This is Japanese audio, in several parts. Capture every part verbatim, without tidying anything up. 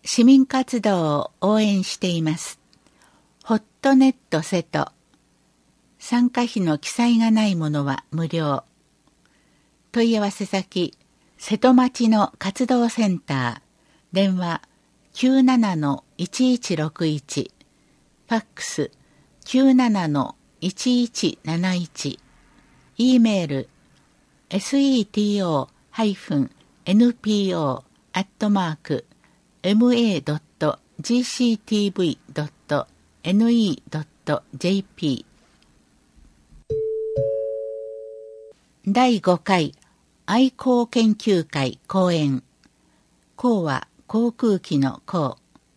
市民活動を応援しています。ホットネット瀬戸。参加費の記載がないものは無料。問い合わせ先、瀬戸町の活動センター。電話 きゅうななのいちいちろくいち。ファックス きゅうななのいちいちなないち。E メール セト エヌピーオー アットマーク エムエー ドット ジーシーティーブイ ドット エヌイー ドット ジェーピー だいごかい愛好研究会講演。講は航空機の講。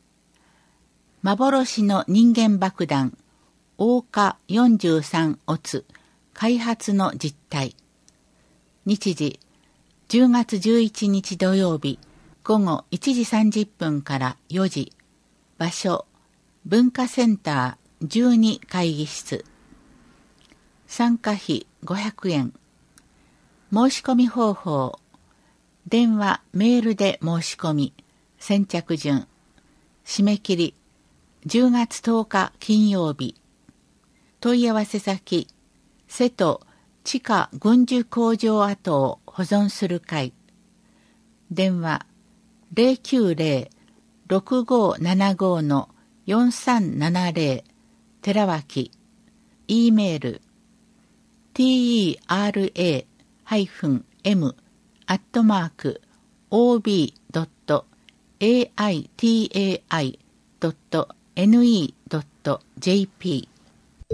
幻の人間爆弾オーカよんじゅうさんオツ開発の実態。日時じゅうがつじゅういちにち土曜日ごごいちじさんじゅっぷんからよじ。場所文化センターじゅうに会議室。参加費ごひゃくえん。申し込み方法。電話メールで申し込み。先着順。締め切りじゅうがつとおか金曜日。問い合わせ先瀬戸地下軍需工場跡を保存する会。電話ゼロきゅうゼロ ろくごーななごーのよんさんななゼロ寺脇。 E メール ティーイーアールエーエム アットマーク オービー ドット エーアイティーエーアイ ドット エヌイー ドット ジェーピー。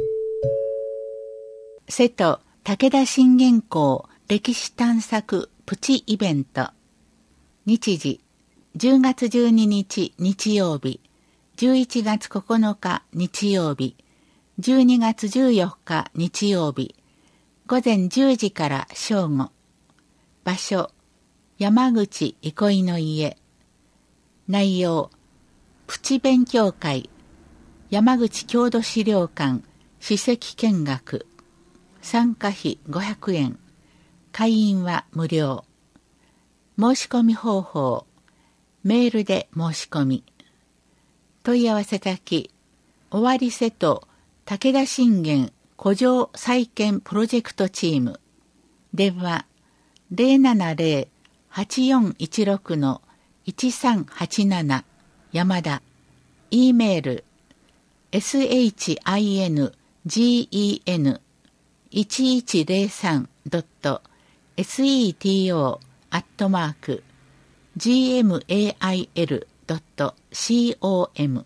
瀬戸武田信玄公歴史探索プチイベント。日時じゅうがつじゅうににち日曜日、じゅういちがつここのか日曜日、じゅうにがつじゅうよっか日曜日、午前じゅうじから正午。場所山口憩いの家。内容プチ勉強会、山口郷土資料館史跡見学。参加費ごひゃくえん。会員は無料。申し込み方法。メールで申し込み。問い合わせ先。尾張瀬戸武田信玄古城再建プロジェクトチーム。電話ゼロななゼロ はちよんいちろくのいちさんはちなな 山田。E メール シン ジェン いちいちゼロさん ドット セト アットマーク ジーエムエーアイエル ドット コム。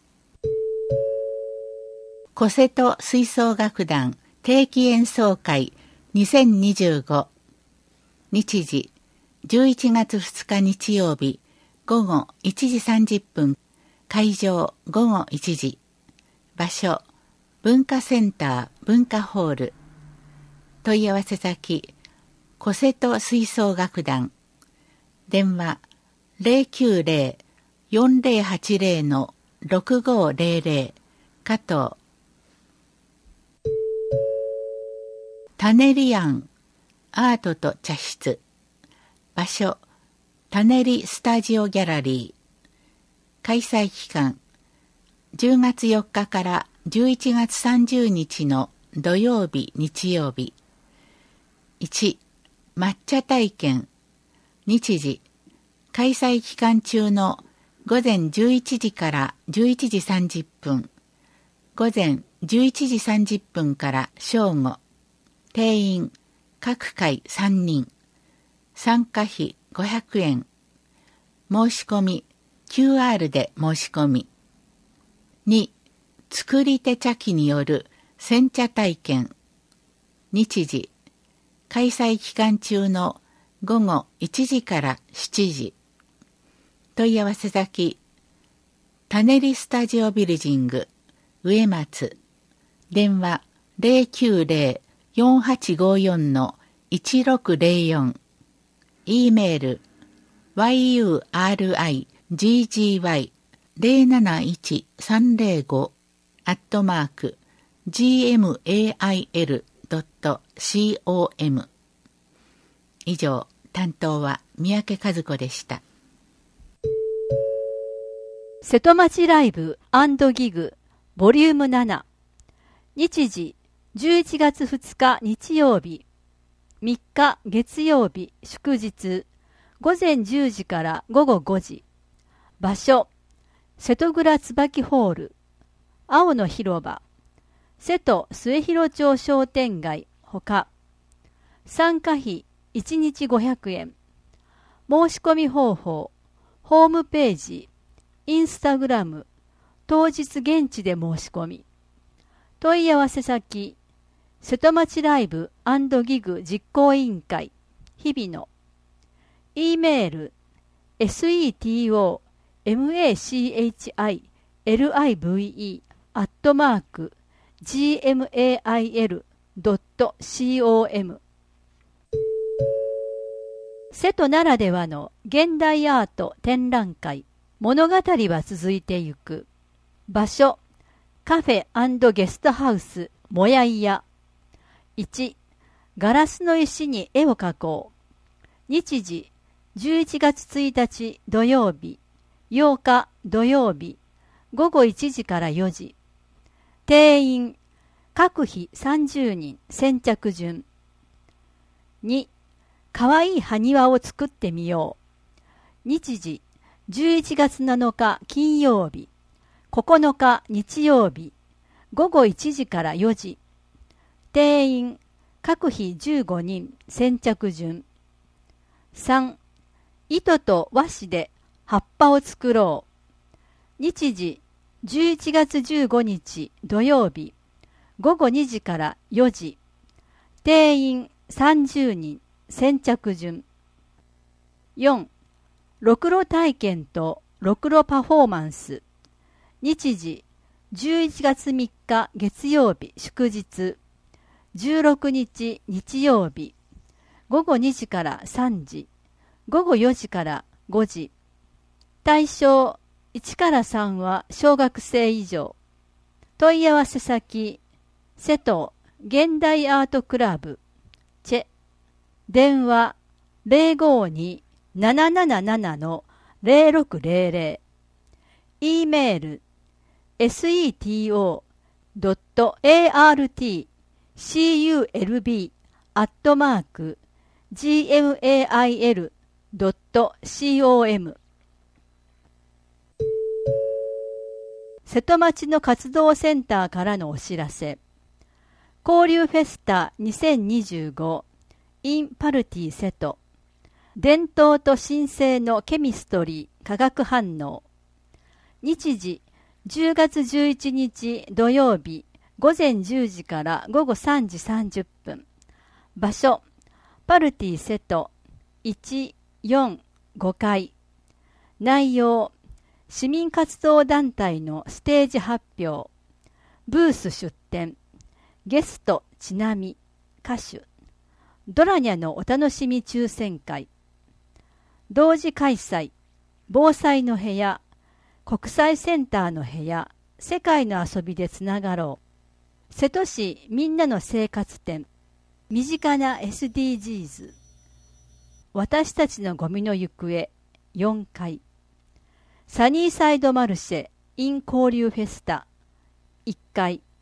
小瀬戸吹奏楽団定期演奏会にせんにじゅうご。日時じゅういちがつふつか日曜日ごごいちじさんじゅっぷん。会場ごごいちじ。場所文化センター文化ホール。問い合わせ先小瀬戸吹奏楽団。電話ゼロきゅうゼロ よんゼロはちゼロのろくごゼロゼロ。加藤。種リアンアートと茶室。場所種リスタジオギャラリー。開催期間じゅうがつよっかからじゅういちがつさんじゅうにちの土曜日日曜日。いち. 抹茶体験。日時開催期間中の午前じゅういちじからじゅういちじさんじゅっぷん、午前じゅういちじさんじゅっぷんから正午。定員各回さんにん。参加費ごひゃくえん。申し込み キューアール で申し込み。に. 作り手茶器による煎茶体験。日時開催期間中の午後いちじからしちじ。問い合わせ先種リスタジオビルジング上松。電話ゼロきゅうゼロ よんはちごよんのいちろくゼロよん。E メール ユーアールアイジージーワイゼロなないちさんゼロご アットマーク ジーエムエーアイエル ドット コム。 以上、担当は三宅和子でした。 瀬戸町ライブ&ギグボリュームなな。日時じゅういちがつふつか日曜日、みっか月曜日祝日、午前じゅうじから午後ごじ。場所瀬戸倉椿ホール、青の広場、瀬戸末広町商店街ほか。参加費いちにちごひゃくえん。申し込み方法、ホームページ、インスタグラム、当日現地で申し込み。問い合わせ先、瀬戸町ライブ&ギグ実行委員会、日々の。E メール、セトマチリブアットマーク ジーエムエーアイエルドットコム。瀬戸ならではの現代アート展覧会、物語は続いてゆく。場所、カフェ&ゲストハウスもやいや。いち、ガラスの石に絵を描こう。日時、じゅういちがつついたち土曜日、ようか土曜日、ごごいちじからよじ。定員、各費さんじゅうにん、先着順。に、かわいい埴輪を作ってみよう。日時、じゅういちがつなのか金曜日、ここのか日曜日、ごごいちじからよじ。定員、各費じゅうごにん、先着順。さん、糸と和紙で葉っぱを作ろう。日時、じゅういちがつじゅうごにち土曜日、ごごにじからよじ。定員さんじゅうにん、先着順。よん、ろくろ体験とろくろパフォーマンス。日時、じゅういちがつみっか月曜日祝日、じゅうろくにち日曜日、ごごにじからさんじ、ごごよじからごじ。対象いちからさんは小学生以上。問い合わせ先、瀬戸現代アートクラブ、チェ。電話 ゼロごに ななななな のゼロろくゼロゼロ。E メール、セトドットアールティーシーユーエルビー アットマーク ジーエムエーアイエルドットコム。瀬戸町の活動センターからのお知らせ。交流フェスタにせんにじゅうご in パルティ瀬戸。伝統と神聖のケミストリー化学反応。日時じゅうがつじゅういちにち土曜日ごぜんじゅうじからごごさんじさんじゅっぷん。場所パルティ瀬戸いちよんごかい。内容市民活動団体のステージ発表、ブース出展、ゲストちなみ、歌手、ドラニャのお楽しみ抽選会。同時開催、防災の部屋、国際センターの部屋、世界の遊びでつながろう。瀬戸市みんなの生活展、身近な エスディージーズ。私たちのゴミの行方、よんかい。サニーサイドマルシェ in 交流フェスタ、いっかい。